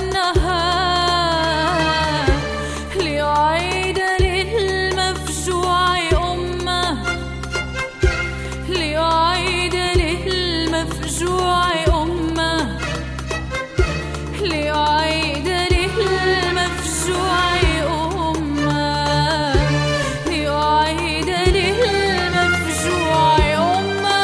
والنهار ليعيد للمفجوع أمه، ليعيد للمفجوع أمه، ليعيد للمفجوع أمه، ليعيد للمفجوع أمه.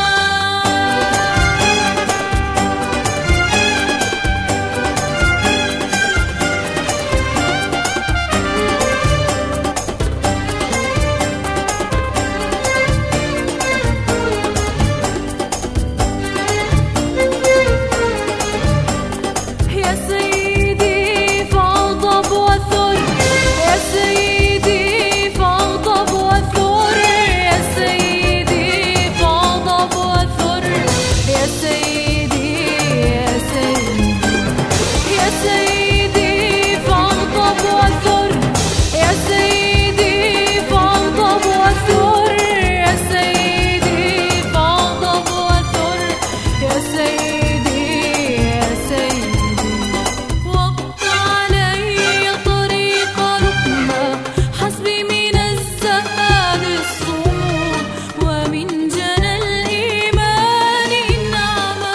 يا سيدي فاغضب وثر، يا سيدي فاغضب وثر، يا سيدي فاغضب وثر، يا سيدي يا سيدي يا سيدي فاغضب وثر، يا سيدي فاغضب وثر، يا سيدي فاغضب وثر، يا سيدي يا سيدي وقت علي طريق ركمة، حسبي من الزهد الصمود ومن جنى الإيمان النعمة.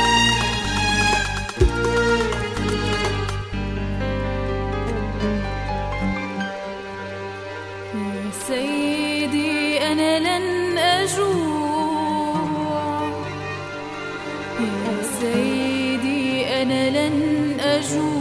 يا سيدي أنا لن أجوع، يا سيدي أنا لن أجوع.